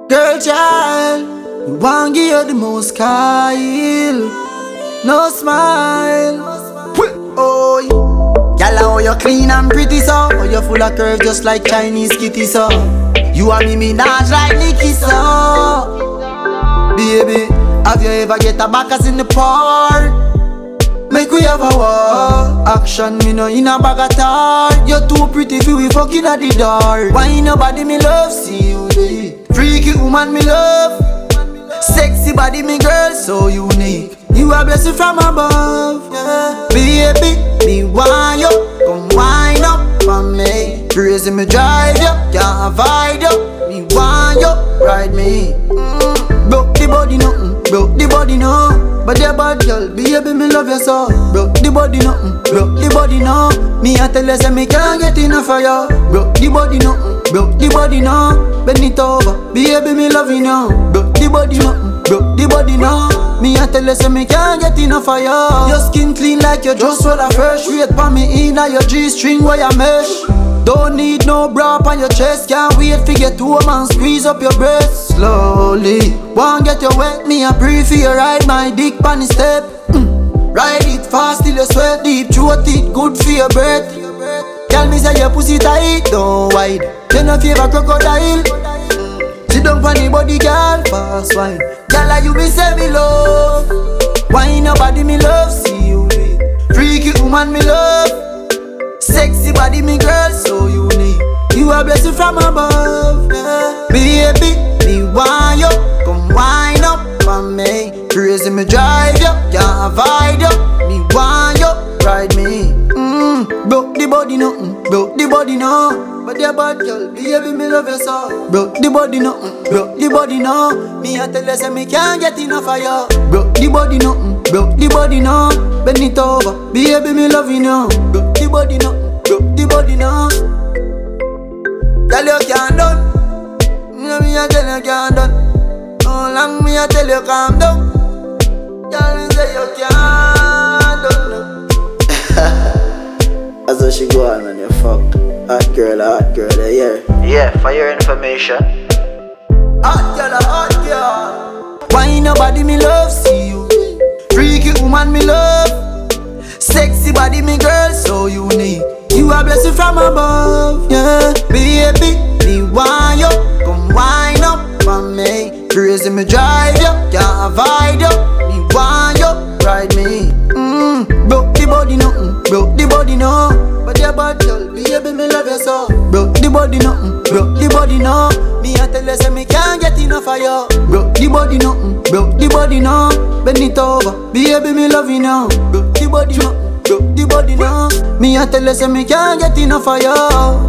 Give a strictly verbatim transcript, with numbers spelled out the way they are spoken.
Girl child, we want give you the most Kyle. No smile. Oh, y'all how you clean and pretty so. Oh, you full of curves just like Chinese kitty so. You and me me dance like Nicky so. Baby, have you ever get a backers in the park? Make we have a war. Action, me no in a bag of tar. You're too pretty for we fucking at the door. Why nobody me love, see you there. Freaky woman me love. Sexy body me girl, so unique. You are blessed from above, yeah. Baby, me want you, come wind up for me. Crazy me drive you, can't avoid you. Me want you, ride me. mm. Broke the body nothing, broke the body no. But you bad girl, baby me love you so. Broke the body nothing, broke the body no. Me a tell you say me can't get enough of you. Broke the body nothing, broke the body no. Bend it over, baby me love you now. Broke the body nothing, broke the body no. Me a tell you say me can't get enough of you. Your skin clean like you just roll a fresh. Wait pa me inna your G-string where you mesh. Don't need no bra on your chest. Can't wait for get home and squeeze up your breast slowly. Won't get you wet, me a breathe for you. Ride my dick on the step. mm. Ride it fast till you sweat deep. Throat it good for your breath. Tell me say your pussy tight, don't wide. You no favor crocodile. Sit down for the body, girl, fast wine. Girl, you be say me love. Why nobody me love, see you with. Freaky woman me love. Sexy body me girl, so unique. You are blessed from above, yeah. Baby, me want you, come wind up for me. Crazy me drive you, can't avoid you. Me want you, ride me. mm. Broke the body nothing, broke the body no. But you bad girl, baby me love you so. Broke the body nothing, broke the body no. Me a tell you say me can't get enough of you. Broke the body nothing, broke the body no. Bend it over, baby me love you now. Broke the body nothing, broke the body no. Girl you can't done. No me a tell you can't done. No long me a tell you calm down. Girl me say you can't done no. That's how she go on, man, you fucked. Hot girl, hot girl, yeah. Yeah, for your information. Hot girl, hot girl. Why nobody me love, see you. Freaky woman me love. Sexy body me girl, so unique. You are blessed from above, yeah. Baby, me want you, come wind up for me. Crazy me drive you, can't avoid you. Me want you, ride me. mm. Broke the body nothing, broke the body no. But you bad girl, baby me love you so. Broke the body nothing, broke the body no. Me a tell you say me can't get enough of you. Broke the body nothing, broke the body no. Bend it over, baby me love you now. Broke the body nothing, broke the body no. Me a tell you say me can't get enough of you.